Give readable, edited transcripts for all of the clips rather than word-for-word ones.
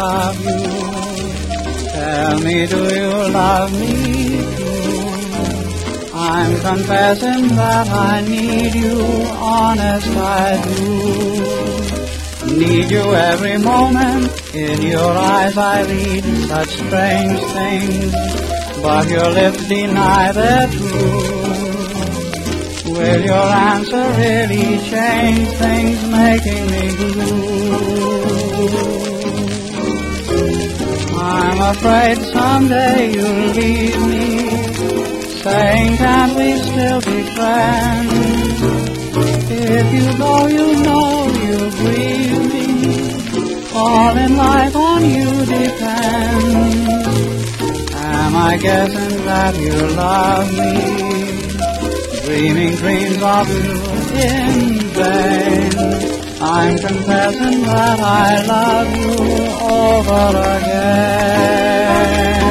love you. Tell me, do you love me too? I'm confessing that I need you, honest I do. Need you every moment, in your eyes I read such strange things, but your lips deny the truth. Will your answer really change things, making me blue? I'm afraid someday you'll leave me, saying can't we still be friends? If you go, you know you'll grieve me, all in life on you depends. Am I guessing that you love me, dreaming dreams of you in vain? I'm confessing that I love you over again.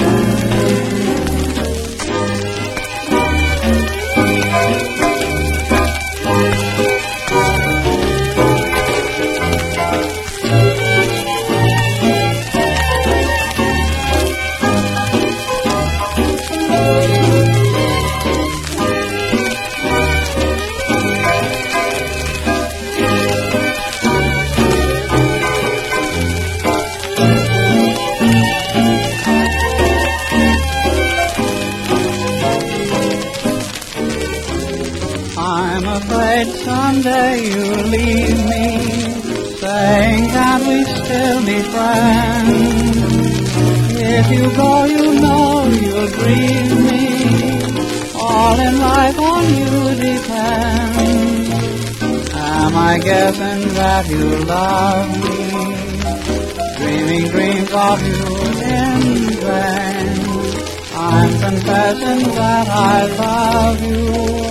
I'm afraid someday you'll leave me, saying can't we still be friends? If you go, you know you'll grieve me, all in life on you depends. Am I guessing that you love me, dreaming dreams of you in vain? I'm confessing that I love you